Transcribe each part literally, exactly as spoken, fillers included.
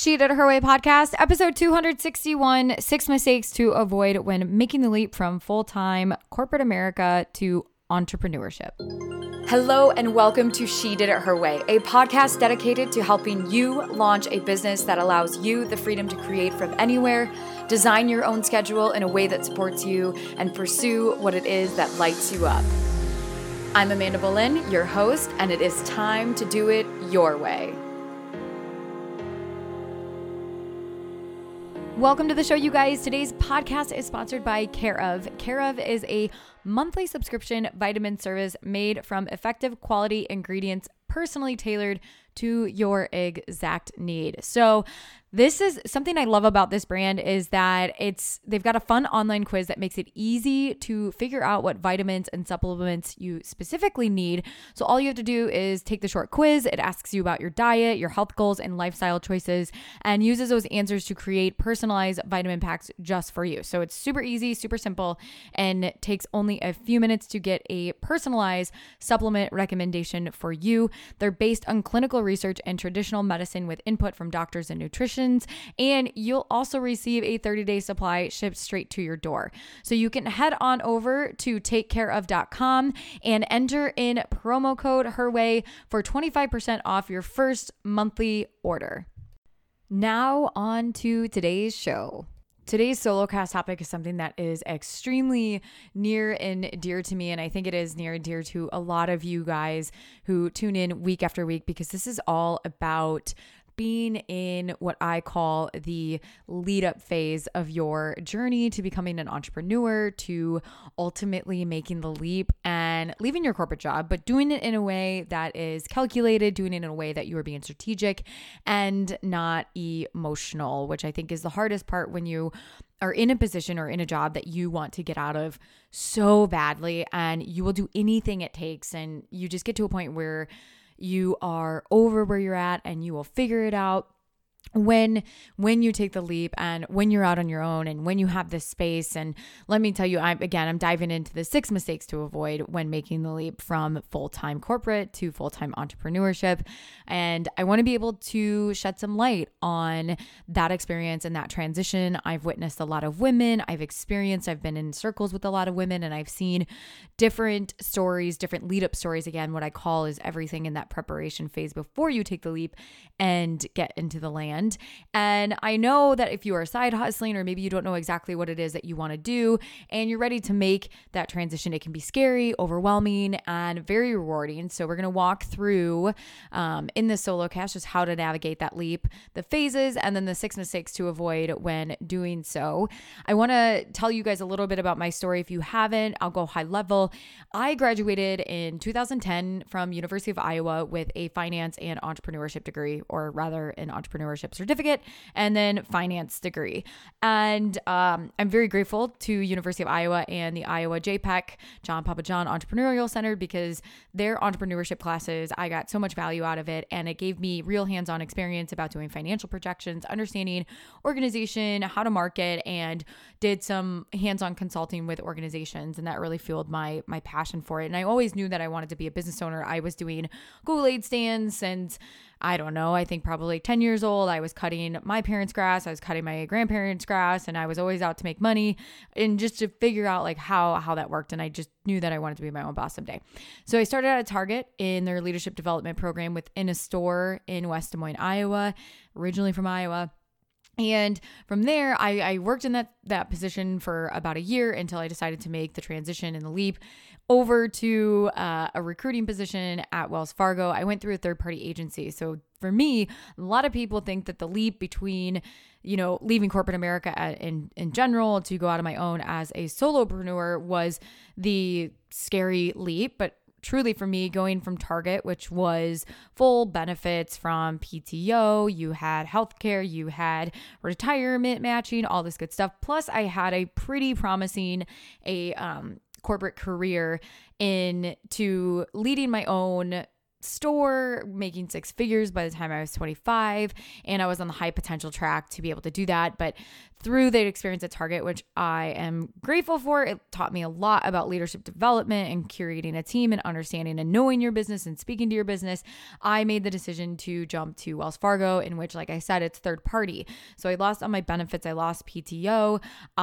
She Did It Her Way podcast, episode two sixty-one, Six Mistakes to Avoid When Making the Leap from Full-Time Corporate America to Entrepreneurship. Hello and welcome to She Did It Her Way, a podcast dedicated to helping you launch a business that allows you the freedom to create from anywhere, design your own schedule in a way that supports you, and pursue what it is that lights you up. I'm Amanda Boleyn, your host, and it is time to do it your way. Welcome to the show, you guys. Today's podcast is sponsored by Care of. Care of is a monthly subscription vitamin service made from effective quality ingredients personally tailored to your exact need. So this is something I love about this brand is that it's they've got a fun online quiz that makes it easy to figure out what vitamins and supplements you specifically need. So all you have to do is take the short quiz. It asks you about your diet, your health goals, and lifestyle choices, and uses those answers to create personalized vitamin packs just for you. So it's super easy, super simple, and it takes only a few minutes to get a personalized supplement recommendation for you. They're based on clinical research and traditional medicine with input from doctors and nutritionists. And you'll also receive a thirty-day supply shipped straight to your door. So you can head on over to take care of dot com and enter in promo code HERWAY for twenty-five percent off your first monthly order. Now on to today's show. Today's solo cast topic is something that is extremely near and dear to me, and I think it is near and dear to a lot of you guys who tune in week after week, because this is all about being in what I call the lead up phase of your journey to becoming an entrepreneur, to ultimately making the leap and leaving your corporate job, but doing it in a way that is calculated, doing it in a way that you are being strategic and not emotional, which I think is the hardest part when you are in a position or in a job that you want to get out of so badly, and you will do anything it takes. And you just get to a point where you are over where you're at and you will figure it out when when you take the leap and when you're out on your own and when you have this space. And let me tell you, I'm again, I'm diving into the six mistakes to avoid when making the leap from full-time corporate to full-time entrepreneurship. And I want to be able to shed some light on that experience and that transition. I've witnessed a lot of women. I've experienced, I've been in circles with a lot of women, and I've seen different stories, different lead-up stories. Again, what I call is everything in that preparation phase before you take the leap and get into the land. And I know that if you are side hustling, or maybe you don't know exactly what it is that you want to do and you're ready to make that transition, it can be scary, overwhelming, and very rewarding. So we're going to walk through um, in this solo cast just how to navigate that leap, the phases, and then the six mistakes to avoid when doing so. I want to tell you guys a little bit about my story. If you haven't, I'll go high level. I graduated in two thousand ten from University of Iowa with a finance and entrepreneurship degree, or rather an entrepreneurship certificate and then finance degree. And um, I'm very grateful to University of Iowa and the Iowa J P E C, John Papa John Entrepreneurial Center, because their entrepreneurship classes, I got so much value out of it. And it gave me real hands-on experience about doing financial projections, understanding organization, how to market, and did some hands-on consulting with organizations. And that really fueled my, my passion for it. And I always knew that I wanted to be a business owner. I was doing Google Aid stands since, I don't know, I think probably ten years old. I was cutting my parents' grass. I was cutting my grandparents' grass, and I was always out to make money and just to figure out like how, how that worked. And I just knew that I wanted to be my own boss someday. So I started at Target in their leadership development program within a store in West Des Moines, Iowa, originally from Iowa. And from there, I, I worked in that, that position for about a year until I decided to make the transition and the leap over to uh, a recruiting position at Wells Fargo. I went through a third-party agency. So for me, a lot of people think that the leap between, you know, leaving corporate America in, in general to go out on my own as a solopreneur was the scary leap. But truly for me, going from Target, which was full benefits from P T O, you had healthcare, you had retirement matching, all this good stuff. Plus I had a pretty promising, a, um, corporate career in to leading my own store, making six figures by the time I was twenty-five. And I was on the high potential track to be able to do that. But through the experience at Target, which I am grateful for, it taught me a lot about leadership development and curating a team and understanding and knowing your business and speaking to your business. I made the decision to jump to Wells Fargo, in which, like I said, it's third party. So I lost on my benefits. I lost P T O.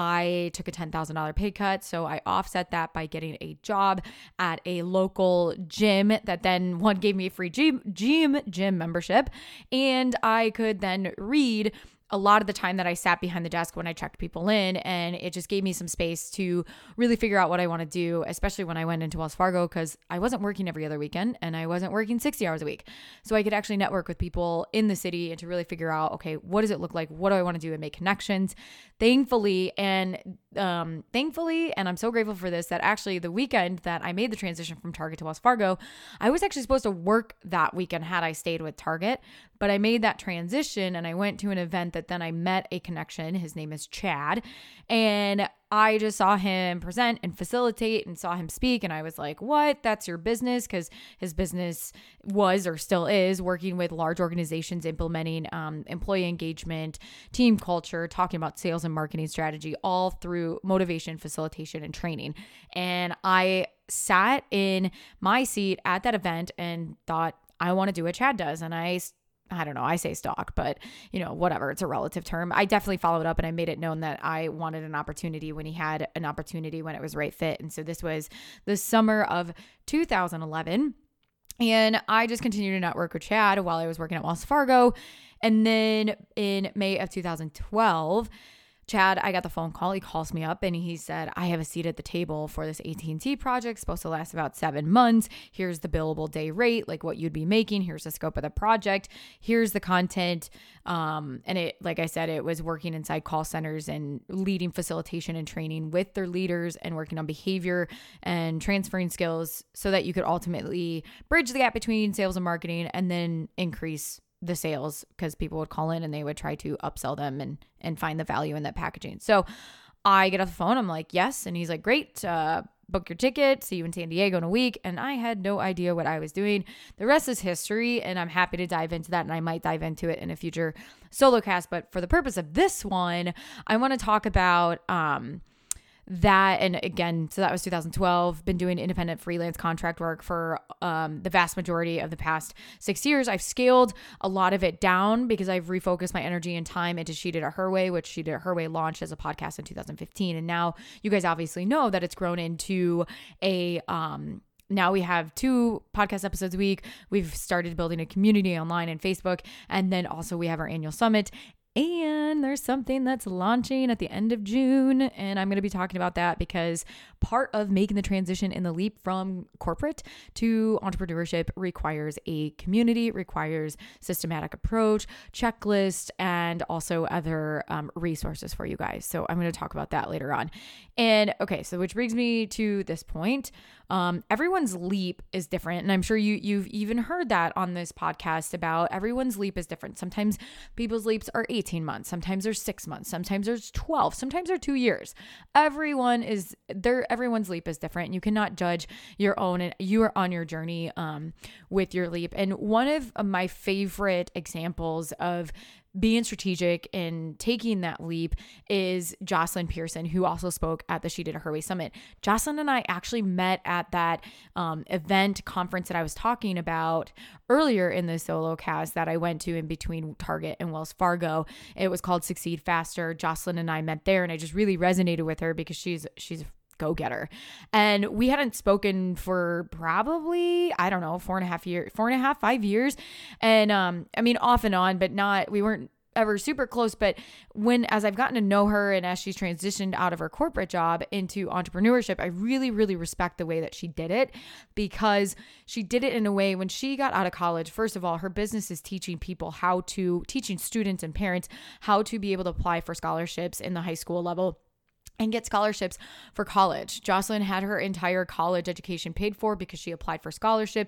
I took a ten thousand dollars pay cut. So I offset that by getting a job at a local gym that then one gave me a free gym, gym, gym membership. And I could then read a lot of the time that I sat behind the desk when I checked people in, and it just gave me some space to really figure out what I want to do, especially when I went into Wells Fargo, because I wasn't working every other weekend and I wasn't working sixty hours a week. So I could actually network with people in the city and to really figure out, okay, what does it look like? What do I want to do and make connections? Thankfully, and um, thankfully, and I'm so grateful for this, that actually the weekend that I made the transition from Target to Wells Fargo, I was actually supposed to work that weekend had I stayed with Target, but I made that transition and I went to an event that then I met a connection. His name is Chad, and I just saw him present and facilitate and saw him speak. And I was like, what? That's your business? Because his business was, or still is, working with large organizations, implementing um, employee engagement, team culture, talking about sales and marketing strategy, all through motivation, facilitation, and training. And I sat in my seat at that event and thought, I want to do what Chad does. And I I don't know, I say stalk, but you know, whatever, it's a relative term. I definitely followed up and I made it known that I wanted an opportunity when he had an opportunity, when it was right fit. And so this was the summer of two thousand eleven. And I just continued to network with Chad while I was working at Wells Fargo. And then in May of two thousand twelve, Chad, I got the phone call. He calls me up and he said, I have a seat at the table for this A T and T project, supposed to last about seven months. Here's the billable day rate, like what you'd be making. Here's the scope of the project. Here's the content. Um, and it, like I said, it was working inside call centers and leading facilitation and training with their leaders and working on behavior and transferring skills so that you could ultimately bridge the gap between sales and marketing and then increase the sales, because people would call in and they would try to upsell them and, and find the value in that packaging. So I get off the phone. I'm like, yes. And he's like, great, uh, book your ticket. See you in San Diego in a week. And I had no idea what I was doing. The rest is history. And I'm happy to dive into that. And I might dive into it in a future solo cast. But for the purpose of this one, I want to talk about, um, that. And again, so that was two thousand twelve, been doing independent freelance contract work for um, the vast majority of the past six years. I've scaled a lot of it down because I've refocused my energy and time into She Did It Her Way, which She Did It Her Way launched as a podcast in two thousand fifteen. And now you guys obviously know that it's grown into a, um, now we have two podcast episodes a week. We've started building a community online and Facebook. And then also we have our annual summit. And there's something that's launching at the end of June. And I'm going to be talking about that because part of making the transition in the leap from corporate to entrepreneurship requires a community, requires systematic approach, checklist, and also other um, resources for you guys. So I'm going to talk about that later on. And okay, so which brings me to this point. Um, everyone's leap is different. And I'm sure you, you've even heard that on this podcast about everyone's leap is different. Sometimes people's leaps are eighteen months. Sometimes there's six months. Sometimes there's twelve. Sometimes they're two years. Everyone is there. Everyone's leap is different. You cannot judge your own, and you are on your journey um, with your leap. And one of my favorite examples of being strategic and taking that leap is Jocelyn Pearson, who also spoke at the She Did It Her Way Summit. Jocelyn and I actually met at that um, event conference that I was talking about earlier in the solo cast that I went to in between Target and Wells Fargo. It was called Succeed Faster. Jocelyn and I met there, and I just really resonated with her because she's she's go-getter. And we hadn't spoken for probably, I don't know, four and a half years, four and a half, five years. And, um, I mean, off and on, but not, we weren't ever super close. But when, as I've gotten to know her and as she's transitioned out of her corporate job into entrepreneurship, I really, really respect the way that she did it, because she did it in a way when she got out of college. First of all, her business is teaching people how to, teaching students and parents how to be able to apply for scholarships in the high school level and get scholarships for college. Jocelyn had her entire college education paid for because she applied for scholarships,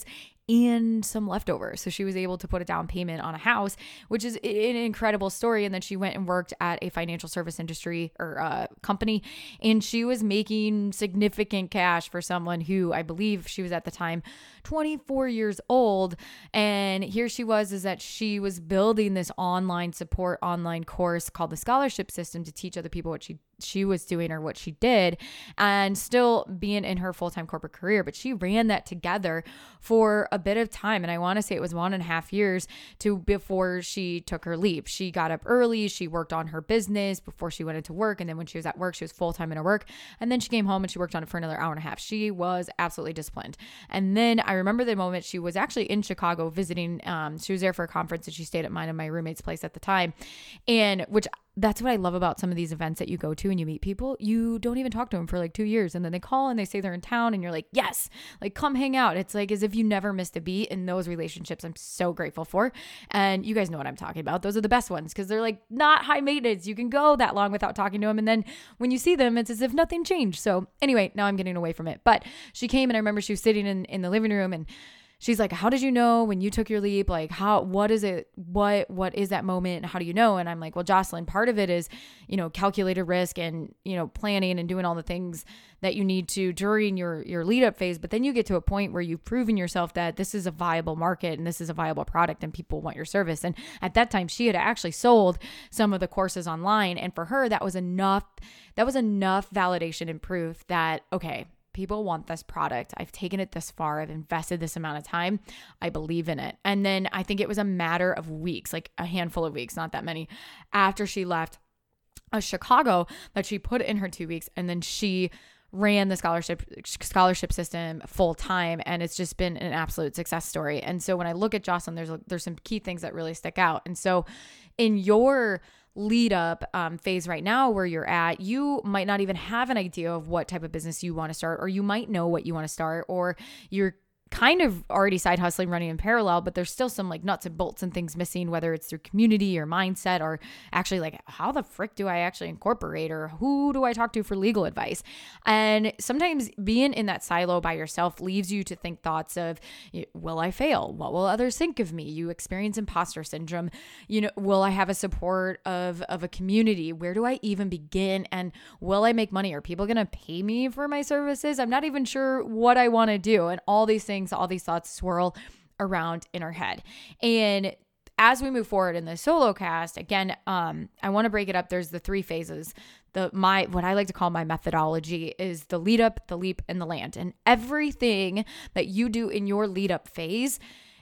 and some leftovers. So she was able to put a down payment on a house, which is an incredible story. And then she went and worked at a financial service industry or uh, company, and she was making significant cash for someone who I believe she was at the time twenty-four years old. And here she was, is that she was building this online support online course called the Scholarship System to teach other people what she she was doing or what she did, and still being in her full-time corporate career. But she ran that together for a bit of time. And I want to say it was one and a half years to before she took her leap. She got up early. She worked on her business before she went into work. And then when she was at work, she was full-time in her work. And then she came home and she worked on it for another hour and a half. She was absolutely disciplined. And then I remember the moment she was actually in Chicago visiting. Um, she was there for a conference, and she stayed at mine and my roommate's place at the time. And which that's what I love about some of these events that you go to and you meet people. You don't even talk to them for like two years. And then they call and they say they're in town and you're like, yes, like come hang out. It's like as if you never missed a beat. In those relationships, I'm so grateful for. And you guys know what I'm talking about. Those are the best ones because they're like not high maintenance. You can go that long without talking to them. And then when you see them, it's as if nothing changed. So anyway, now I'm getting away from it. But she came and I remember she was sitting in, in the living room and she's like, how did you know when you took your leap? Like how, what is it? What, what is that moment? How do you know? And I'm like, well, Jocelyn, part of it is, you know, calculated risk and, you know, planning and doing all the things that you need to during your, your lead up phase. But then you get to a point where you've proven yourself that this is a viable market and this is a viable product and people want your service. And at that time she had actually sold some of the courses online. And for her, that was enough, that was enough validation and proof that, okay, people want this product. I've taken it this far. I've invested this amount of time. I believe in it. And then I think it was a matter of weeks, like a handful of weeks, not that many, after she left uh, Chicago, that she put in her two weeks. And then she ran the scholarship scholarship system full time. And it's just been an absolute success story. And so when I look at Jocelyn, there's, a, there's some key things that really stick out. And so in your lead up um, phase right now where you're at, you might not even have an idea of what type of business you want to start, or you might know what you want to start, or you're kind of already side hustling running in parallel, but there's still some like nuts and bolts and things missing, whether it's through community or mindset, or actually like how the frick do I actually incorporate, or who do I talk to for legal advice? And sometimes being in that silo by yourself leaves you to think thoughts of, will I fail? What will others think of me? You experience imposter syndrome. You know, will I have a support of, of a community? Where do I even begin? And will I make money? Are people going to pay me for my services? I'm not even sure what I want to do. And all these things all these thoughts swirl around in our head. And as we move forward in the solo cast, again, um, I want to break it up. There's the three phases. The my what I like to call my methodology is the lead up, the leap, and the land. And everything that you do in your lead up phase,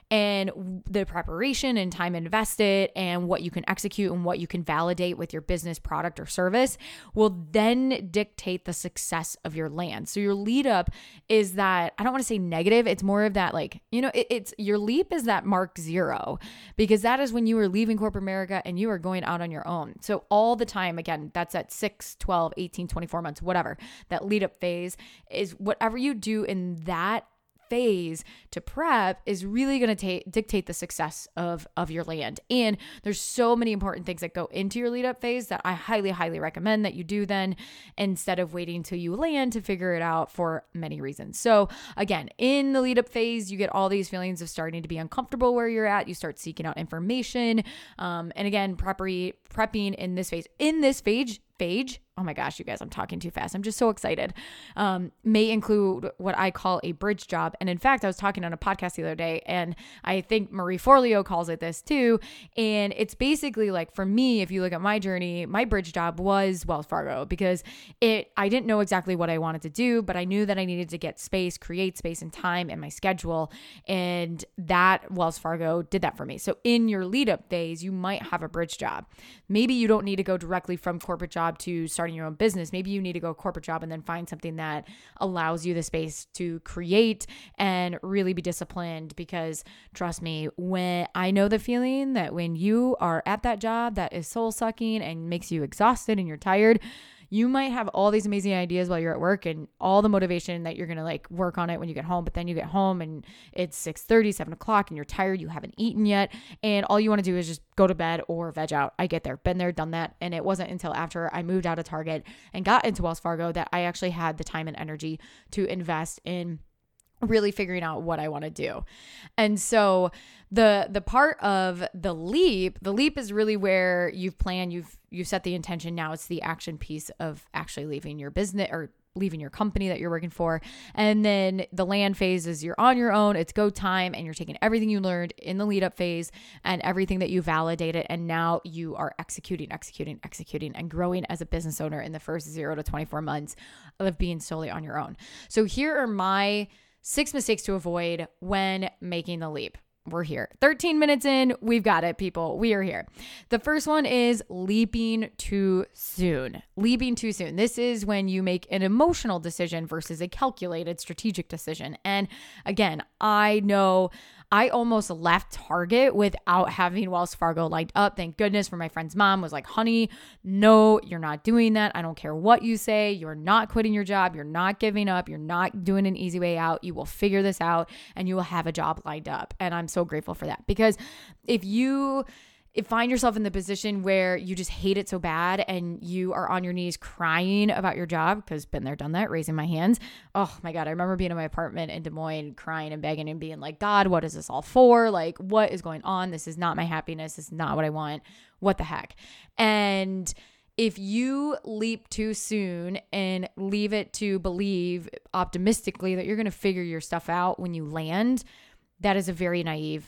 and the preparation and time invested and what you can execute and what you can validate with your business, product, or service will then dictate the success of your land. So your lead up is that, I don't want to say negative. It's more of that, like, you know, it, it's your leap is that mark zero, because that is when you are leaving corporate America and you are going out on your own. So all the time, again, that's at six, twelve, eighteen, twenty-four months, whatever, that lead up phase is whatever you do in that phase to prep is really going to ta- dictate the success of, of your land. And there's so many important things that go into your lead up phase that I highly, highly recommend that you do then instead of waiting till you land to figure it out for many reasons. So again, in the lead up phase, you get all these feelings of starting to be uncomfortable where you're at. You start seeking out information. Um, and again, prepping, prepping in this phase, in this phase, phase, oh my gosh, you guys, I'm talking too fast. I'm just so excited. Um, may include what I call a bridge job. And in fact, I was talking on a podcast the other day, and I think Marie Forleo calls it this too. And it's basically like, for me, if you look at my journey, my bridge job was Wells Fargo, because it, I didn't know exactly what I wanted to do, but I knew that I needed to get space, create space and time in my schedule. And that Wells Fargo did that for me. So in your lead up phase, you might have a bridge job. Maybe you don't need to go directly from corporate job to starting your own business. Maybe you need to go corporate job and then find something that allows you the space to create and really be disciplined, because trust me, when I know the feeling that when you are at that job that is soul sucking and makes you exhausted and you're tired, you might have all these amazing ideas while you're at work and all the motivation that you're going to like work on it when you get home. But then you get home and it's six thirty, seven o'clock and you're tired. You haven't eaten yet. And all you want to do is just go to bed or veg out. I get there, been there, done that. And it wasn't until after I moved out of Target and got into Wells Fargo that I actually had the time and energy to invest in really figuring out what I want to do. And so the the part of the leap, the leap is really where you've planned, you've you've set the intention. Now it's the action piece of actually leaving your business or leaving your company that you're working for. And then the land phase is you're on your own, it's go time, and you're taking everything you learned in the lead up phase and everything that you validated. And now you are executing, executing, executing, and growing as a business owner in the first zero to twenty-four months of being solely on your own. So here are my six mistakes to avoid when making the leap. We're here. thirteen minutes in, we've got it, people. We are here. The first one is leaping too soon. Leaping too soon. This is when you make an emotional decision versus a calculated strategic decision. And again, I know I almost left Target without having Wells Fargo lined up. Thank goodness for my friend's mom was like, honey, no, you're not doing that. I don't care what you say. You're not quitting your job. You're not giving up. You're not doing an easy way out. You will figure this out and you will have a job lined up. And I'm so grateful for that, because if you If find yourself in the position where you just hate it so bad and you are on your knees crying about your job, because been there, done that, raising my hands. Oh my God. I remember being in my apartment in Des Moines crying and begging and being like, God, what is this all for? Like, what is going on? This is not my happiness. This is not what I want. What the heck? And if you leap too soon and leave it to believe optimistically that you're going to figure your stuff out when you land, that is a very naive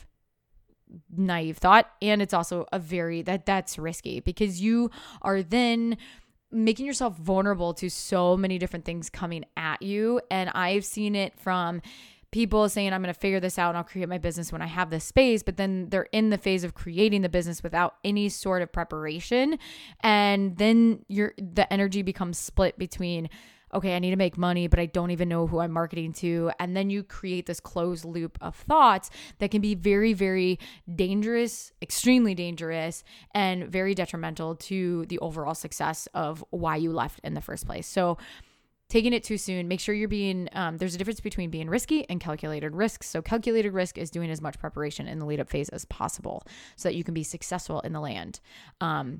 naive thought. And it's also a very, that that's risky, because you are then making yourself vulnerable to so many different things coming at you. And I've seen it from people saying, I'm going to figure this out and I'll create my business when I have this space. But then they're in the phase of creating the business without any sort of preparation. And then you're, the energy becomes split between, okay, I need to make money, but I don't even know who I'm marketing to. And then you create this closed loop of thoughts that can be very, very dangerous, extremely dangerous, and very detrimental to the overall success of why you left in the first place. So taking it too soon, make sure you're being, um, there's a difference between being risky and calculated risk. So calculated risk is doing as much preparation in the lead up phase as possible so that you can be successful in the land. Um,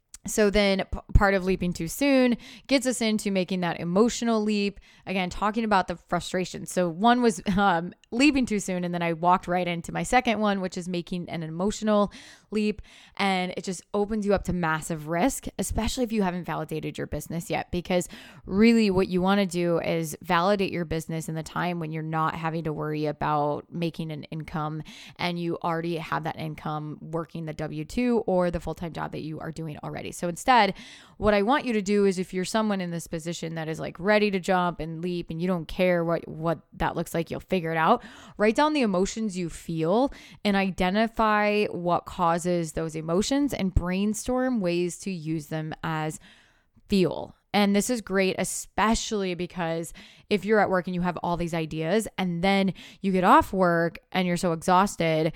So then p- part of leaping too soon gets us into making that emotional leap. Again, talking about the frustration. So one was um, leaping too soon. And then I walked right into my second one, which is making an emotional leap. And it just opens you up to massive risk, especially if you haven't validated your business yet. Because really what you want to do is validate your business in the time when you're not having to worry about making an income and you already have that income working the W two or the full-time job that you are doing already. So instead, what I want you to do is, if you're someone in this position that is like ready to jump and leap and you don't care what, what that looks like, you'll figure it out. Write down the emotions you feel and identify what causes those emotions and brainstorm ways to use them as fuel. And this is great, especially because if you're at work and you have all these ideas and then you get off work and you're so exhausted,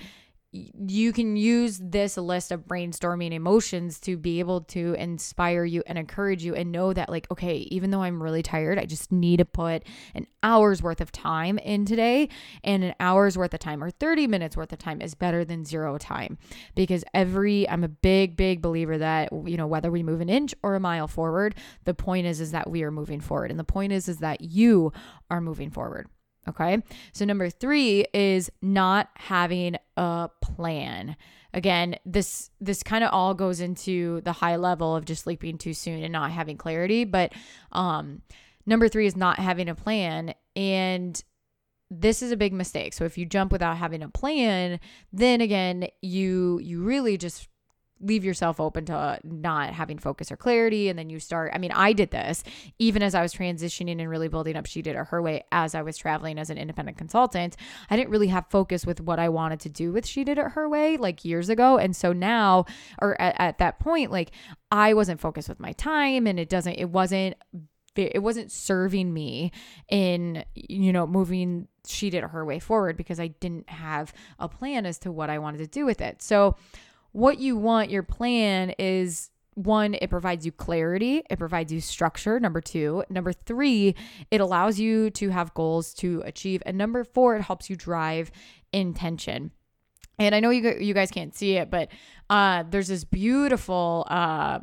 you can use this list of brainstorming emotions to be able to inspire you and encourage you and know that, like, okay, even though I'm really tired, I just need to put an hour's worth of time in today, and an hour's worth of time or thirty minutes worth of time is better than zero time, because every, I'm a big, big believer that, you know, whether we move an inch or a mile forward, the point is, is that we are moving forward. And the point is, is that you are moving forward. Okay. So number three is not having a plan. Again, this, this kind of all goes into the high level of just leaping too soon and not having clarity. But, um, number three is not having a plan. And this is a big mistake. So if you jump without having a plan, then again, you, you really just leave yourself open to not having focus or clarity. And then you start, I mean, I did this even as I was transitioning and really building up She Did It Her Way as I was traveling as an independent consultant. I didn't really have focus with what I wanted to do with She Did It Her Way like years ago. And so now, or at, at that point, like I wasn't focused with my time, and it doesn't, it wasn't, it wasn't serving me in, you know, moving She Did It Her Way forward, because I didn't have a plan as to what I wanted to do with it. So what you want your plan is, one, it provides you clarity. It provides you structure. Number two. Number three, it allows you to have goals to achieve. And number four, it helps you drive intention. And I know you you guys can't see it, but uh, there's this beautiful uh,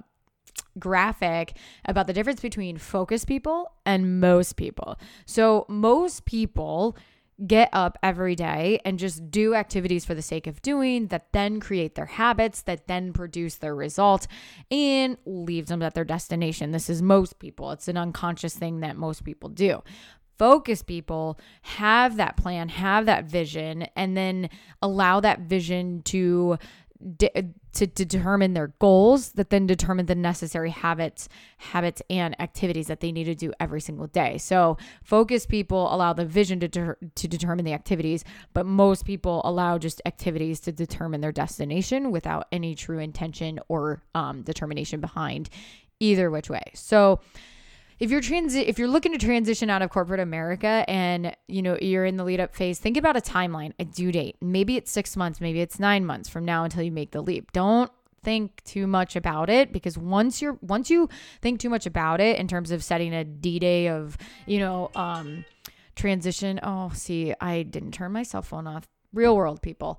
graphic about the difference between focused people and most people. So most people get up every day and just do activities for the sake of doing that then create their habits, that then produce their result and leaves them at their destination. This is most people. It's an unconscious thing that most people do. Focus people have that plan, have that vision, and then allow that vision to De- to, to determine their goals that then determine the necessary habits, habits and activities that they need to do every single day. So focus people allow the vision to, de- to determine the activities, but most people allow just activities to determine their destination without any true intention or um, determination behind either which way. So If you're transi- if you're looking to transition out of corporate America and, you know, you're in the lead up phase, think about a timeline, a due date. Maybe it's six months, maybe it's nine months from now until you make the leap. Don't think too much about it, because once you're, once you think too much about it in terms of setting a D-Day of, you know, um, transition. Oh, see, I didn't turn my cell phone off. Real world people.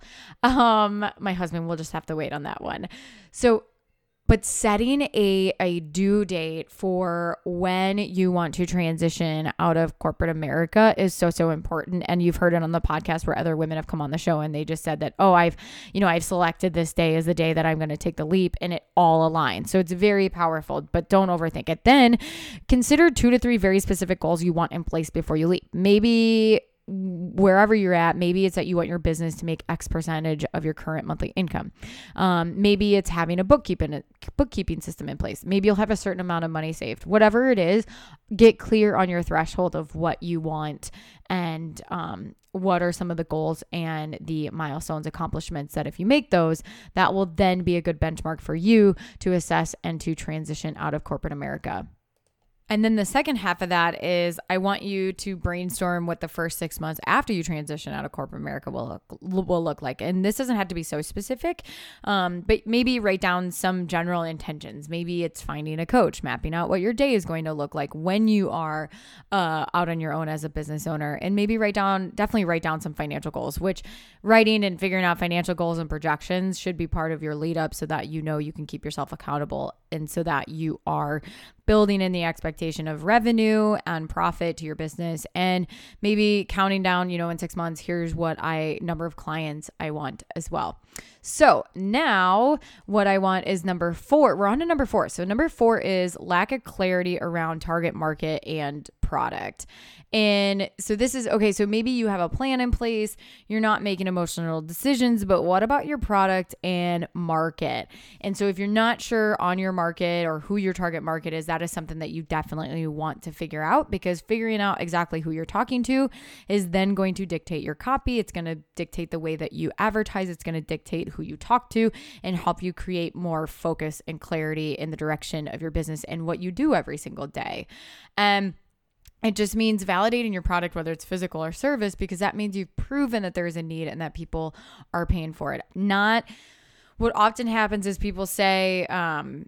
Um, my husband will just have to wait on that one. So But setting a, a due date for when you want to transition out of corporate America is so, so important. And you've heard it on the podcast where other women have come on the show and they just said that, oh, I've, you know, I've selected this day as the day that I'm going to take the leap, and it all aligns. So it's very powerful, but don't overthink it. Then consider two to three very specific goals you want in place before you leap. Maybe wherever you're at, maybe it's that you want your business to make X percentage of your current monthly income. Um, maybe it's having a bookkeeping bookkeeping system in place. Maybe you'll have a certain amount of money saved. Whatever it is, get clear on your threshold of what you want and um, what are some of the goals and the milestones, accomplishments that if you make those, that will then be a good benchmark for you to assess and to transition out of corporate America. And then the second half of that is I want you to brainstorm what the first six months after you transition out of corporate America will look, will look like. And this doesn't have to be so specific, um, but maybe write down some general intentions. Maybe it's finding a coach, mapping out what your day is going to look like when you are uh, out on your own as a business owner. And maybe write down, definitely write down some financial goals, which writing and figuring out financial goals and projections should be part of your lead up so that you know you can keep yourself accountable and so that you are building in the expectation of revenue and profit to your business, and maybe counting down, you know, in six months, here's what I, number of clients I want as well. So now what I want is number four. We're on to number four. So number four is lack of clarity around target market and product. And so this is, okay, so maybe you have a plan in place, you're not making emotional decisions, but what about your product and market? And so if you're not sure on your market or who your target market is, that is something that you definitely want to figure out, because figuring out exactly who you're talking to is then going to dictate your copy. It's going to dictate the way that you advertise. It's going to dictate who you talk to and help you create more focus and clarity in the direction of your business and what you do every single day. Um, It just means validating your product, whether it's physical or service, because that means you've proven that there is a need and that people are paying for it. Not what often happens is people say, um,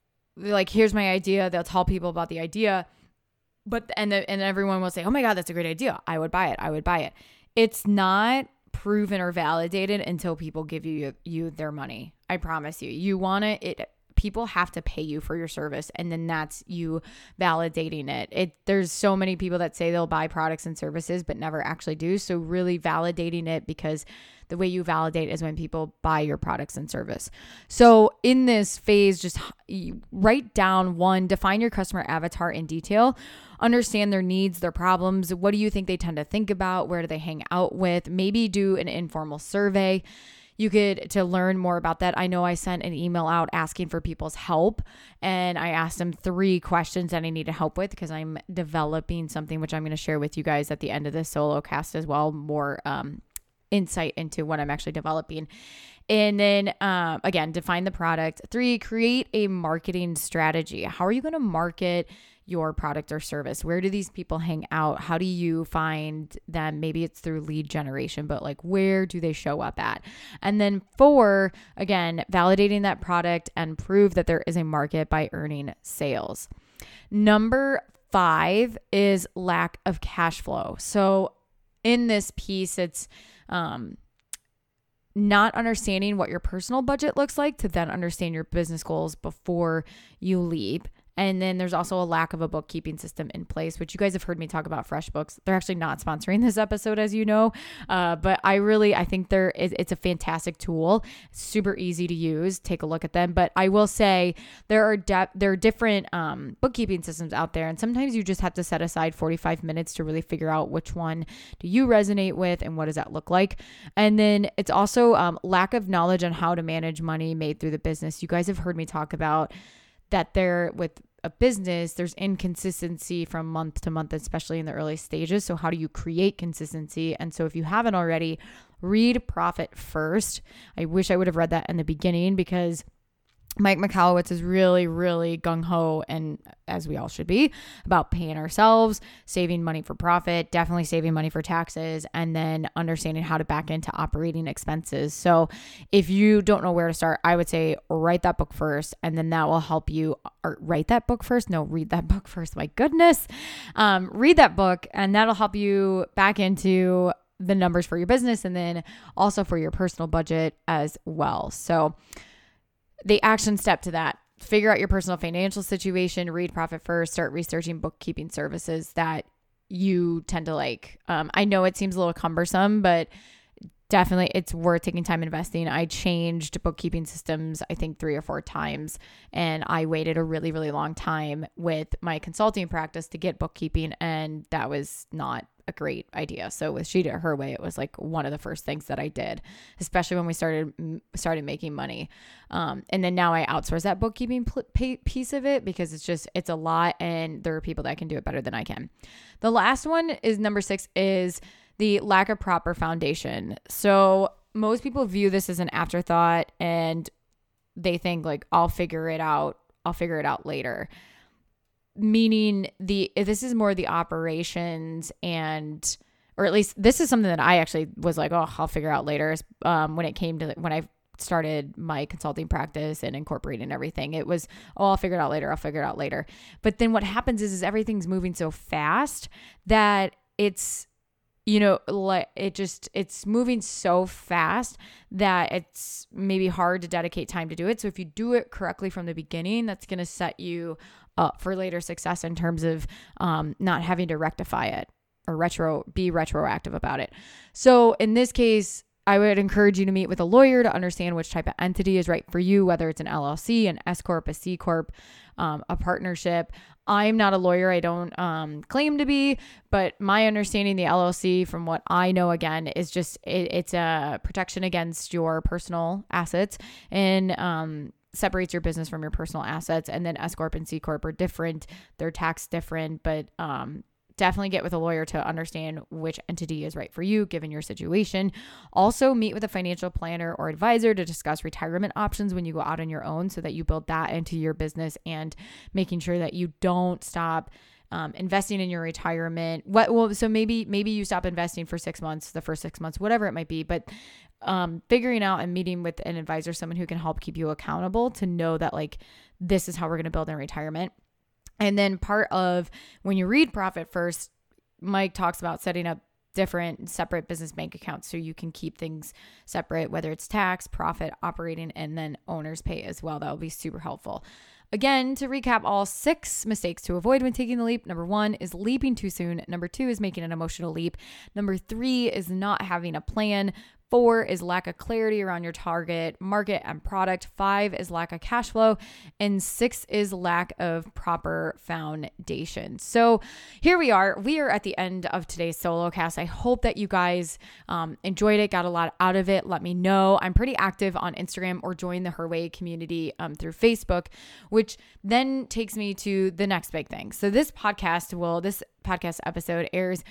like, here's my idea. They'll tell people about the idea, but and the, and everyone will say, oh my God, that's a great idea. I would buy it. I would buy it. It's not proven or validated until people give you you their money. I promise you. You want it. It. People have to pay you for your service, and then that's you validating it. It there's so many people that say they'll buy products and services but never actually do. So really validating it, because the way you validate is when people buy your products and service. So in this phase, just write down, one, define your customer avatar in detail. Understand their needs, their problems. What do you think they tend to think about? Where do they hang out with? Maybe do an informal survey. You could, to learn more about that. I know I sent an email out asking for people's help, and I asked them three questions that I needed help with, because I'm developing something which I'm going to share with you guys at the end of this solo cast as well, more um, insight into what I'm actually developing. And then um, again, define the product. Three, create a marketing strategy. How are you going to market your product or service? Where do these people hang out? How do you find them? Maybe it's through lead generation, but like, where do they show up at? And then four, again, validating that product and prove that there is a market by earning sales. Number five is lack of cash flow. So in this piece, it's um, not understanding what your personal budget looks like to then understand your business goals before you leap. And then there's also a lack of a bookkeeping system in place, which you guys have heard me talk about FreshBooks. They're actually not sponsoring this episode, as you know, uh, but I really, I think there is, it's a fantastic tool, super easy to use. Take a look at them. But I will say there are de- there are different um, bookkeeping systems out there, and sometimes you just have to set aside forty-five minutes to really figure out which one do you resonate with and what does that look like. And then it's also um, lack of knowledge on how to manage money made through the business. You guys have heard me talk about that there with a business, there's inconsistency from month to month, especially in the early stages. So how do you create consistency? And so if you haven't already, read Profit First. I wish I would have read that in the beginning, because Mike Michalowicz is really, really gung-ho, and as we all should be, about paying ourselves, saving money for profit, definitely saving money for taxes, and then understanding how to back into operating expenses. So if you don't know where to start, I would say write that book first, and then that will help you, or write that book first. No, read that book first. My goodness. Um, read that book, and that'll help you back into the numbers for your business, and then also for your personal budget as well. So the action step to that, figure out your personal financial situation, read Profit First, start researching bookkeeping services that you tend to like. Um, I know it seems a little cumbersome, but definitely it's worth taking time investing. I changed bookkeeping systems, I think three or four times, and I waited a really, really long time with my consulting practice to get bookkeeping, and that was not a great idea. So with She Did It Her Way, it was like one of the first things that I did, especially when we started started making money. Um, and then now I outsource that bookkeeping pl- piece of it, because it's just, it's a lot, and there are people that can do it better than I can. The last one is number six, is the lack of proper foundation. So most people view this as an afterthought, and they think like, I'll figure it out. I'll figure it out later. Meaning the, this is more the operations, and, or at least this is something that I actually was like, oh, I'll figure out later. Um, when it came to, when I started my consulting practice and incorporating everything, it was, oh, I'll figure it out later. I'll figure it out later. But then what happens is, is everything's moving so fast that it's, you know, like it just, it's moving so fast that it's maybe hard to dedicate time to do it. So if you do it correctly from the beginning, that's going to set you up for later success in terms of um, not having to rectify it or retro, be retroactive about it. So in this case, I would encourage you to meet with a lawyer to understand which type of entity is right for you, whether it's an L L C, an S Corp, a C Corp, um, a partnership. I'm not a lawyer. I don't um, claim to be, but my understanding, the L L C, from what I know, again, is just, it, it's a protection against your personal assets, and um, separates your business from your personal assets. And then S Corp and C Corp are different. They're taxed different, but um, definitely get with a lawyer to understand which entity is right for you, given your situation. Also, meet with a financial planner or advisor to discuss retirement options when you go out on your own, so that you build that into your business, and making sure that you don't stop um, investing in your retirement. What, well, so maybe, maybe you stop investing for six months, the first six months, whatever it might be, but um, figuring out and meeting with an advisor, someone who can help keep you accountable, to know that like, this is how we're going to build in retirement. And then part of when you read Profit First, Mike talks about setting up different separate business bank accounts so you can keep things separate, whether it's tax, profit, operating, and then owner's pay as well. That will be super helpful. Again, to recap all six mistakes to avoid when taking the leap. Number one is leaping too soon. Number two is making an emotional leap. Number three is not having a plan. Four is lack of clarity around your target market and product. Five is lack of cash flow. And six is lack of proper foundation. So here we are. We are at the end of today's solo cast. I hope that you guys um, enjoyed it, got a lot out of it. Let me know. I'm pretty active on Instagram, or join the Her Way community um, through Facebook, which then takes me to the next big thing. So this podcast will, this podcast episode airs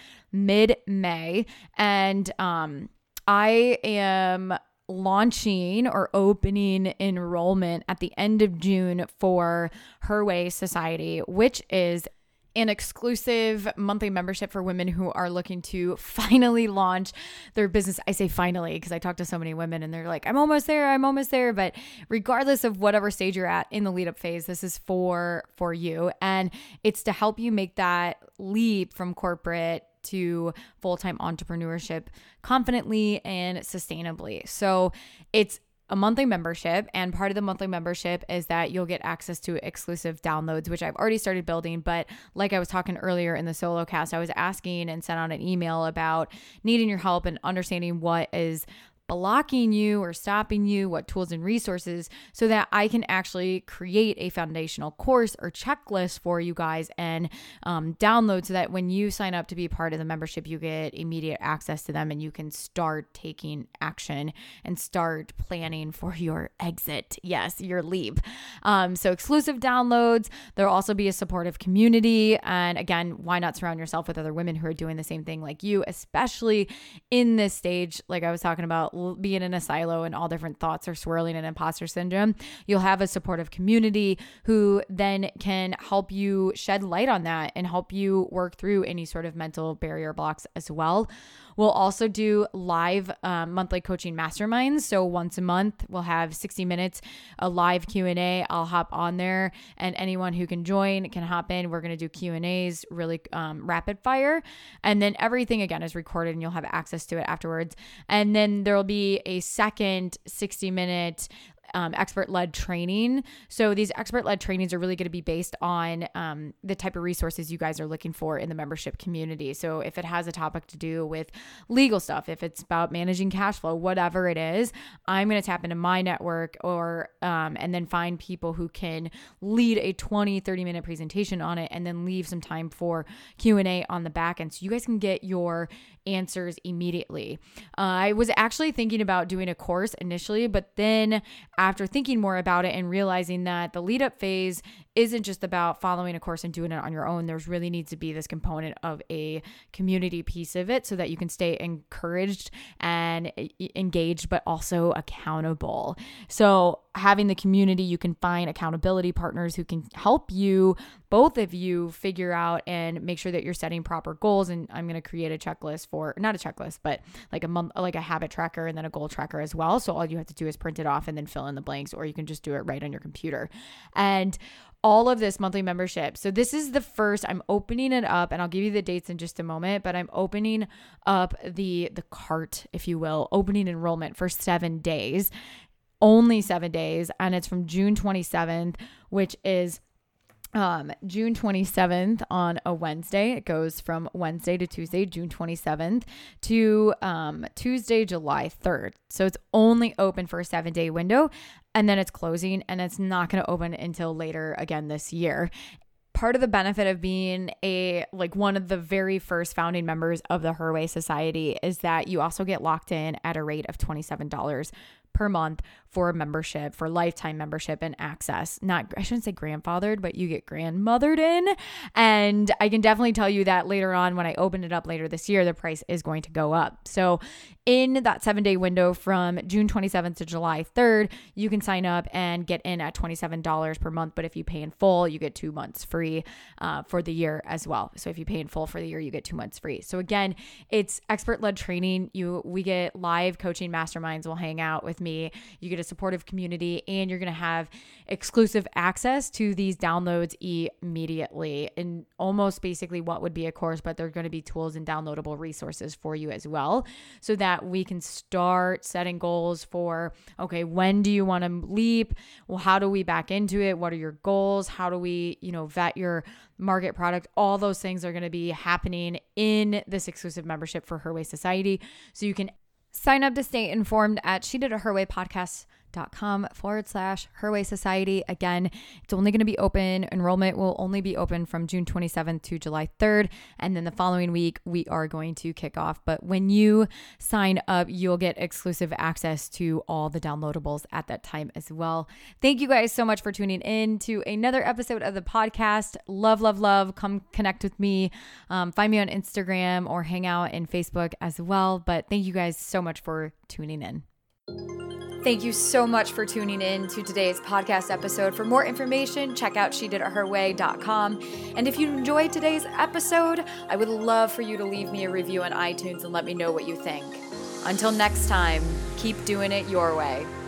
mid-May, and um, I am launching or opening enrollment at the end of June for Her Way Society, which is an exclusive monthly membership for women who are looking to finally launch their business. I say finally because I talk to so many women and they're like, I'm almost there, I'm almost there. But regardless of whatever stage you're at in the lead up phase, this is for, for you. And it's to help you make that leap from corporate to full-time entrepreneurship confidently and sustainably. So it's a monthly membership, and part of the monthly membership is that you'll get access to exclusive downloads, which I've already started building. But like I was talking earlier in the solo cast, I was asking and sent out an email about needing your help and understanding what is blocking you or stopping you, what tools and resources, so that I can actually create a foundational course or checklist for you guys and um, download, so that when you sign up to be part of the membership, you get immediate access to them and you can start taking action and start planning for your exit. Yes, your leave. Um, so exclusive downloads. There'll also be a supportive community. And again, why not surround yourself with other women who are doing the same thing like you, especially in this stage, like I was talking about, being in a silo and all different thoughts are swirling in imposter syndrome. You'll have a supportive community who then can help you shed light on that and help you work through any sort of mental barrier blocks as well. We'll also do live um, monthly coaching masterminds. So once a month, we'll have sixty minutes, a live Q and A. I'll hop on there and anyone who can join can hop in. We're going to do Q and A's, really um, rapid fire. And then everything again is recorded and you'll have access to it afterwards. And then there'll be a second sixty minute Um, expert-led training. So these expert-led trainings are really going to be based on um, the type of resources you guys are looking for in the membership community. So if it has a topic to do with legal stuff, if it's about managing cash flow, whatever it is, I'm going to tap into my network or um, and then find people who can lead a twenty, thirty minute presentation on it and then leave some time for Q and A on the back end so you guys can get your answers immediately. Uh, I was actually thinking about doing a course initially, but then after thinking more about it and realizing that the lead up phase isn't just about following a course and doing it on your own. There's really needs to be this component of a community piece of it so that you can stay encouraged and engaged, but also accountable. So having the community, you can find accountability partners who can help you, both of you, figure out and make sure that you're setting proper goals. And I'm going to create a checklist for, not a checklist, but like a month, like a habit tracker and then a goal tracker as well. So all you have to do is print it off and then fill in the blanks, or you can just do it right on your computer. And all of this monthly membership. So this is the first, I'm opening it up and I'll give you the dates in just a moment, but I'm opening up the, the cart, if you will, opening enrollment for seven days, only seven days. And it's from June twenty-seventh, which is Um, June twenty-seventh on a Wednesday. It goes from Wednesday to Tuesday, June twenty-seventh to um, Tuesday, July third. So it's only open for a seven day window and then it's closing and it's not going to open until later again this year. Part of the benefit of being a like one of the very first founding members of the Her Way Society is that you also get locked in at a rate of twenty-seven dollars per month for a membership, for lifetime membership and access. Not, I shouldn't say grandfathered, but you get grandmothered in. And I can definitely tell you that later on when I open it up later this year, the price is going to go up. So in that seven day window from June twenty-seventh to July third, you can sign up and get in at twenty-seven dollars per month. But if you pay in full, you get two months free uh, for the year as well. So if you pay in full for the year, you get two months free. So again, it's expert-led training. You, we get live coaching masterminds. We'll hang out with me. You get a supportive community and you're going to have exclusive access to these downloads immediately in almost basically what would be a course, but they're going to be tools and downloadable resources for you as well, so that we can start setting goals for, okay, when do you want to leap? Well, how do we back into it? What are your goals? How do we, you know, vet your market product? All those things are going to be happening in this exclusive membership for Her Way Society. So you can sign up to stay informed at she did it her way podcast dot com forward slash Her Way Society. Again, it's only going to be open. Enrollment will only be open from June twenty-seventh to July third. And then the following week, we are going to kick off. But when you sign up, you'll get exclusive access to all the downloadables at that time as well. Thank you guys so much for tuning in to another episode of the podcast. Love, love, love. Come connect with me. Um, find me on Instagram or hang out in Facebook as well. But thank you guys so much for tuning in. Thank you so much for tuning in to today's podcast episode. For more information, check out she did it her way dot com. And if you enjoyed today's episode, I would love for you to leave me a review on iTunes and let me know what you think. Until next time, keep doing it your way.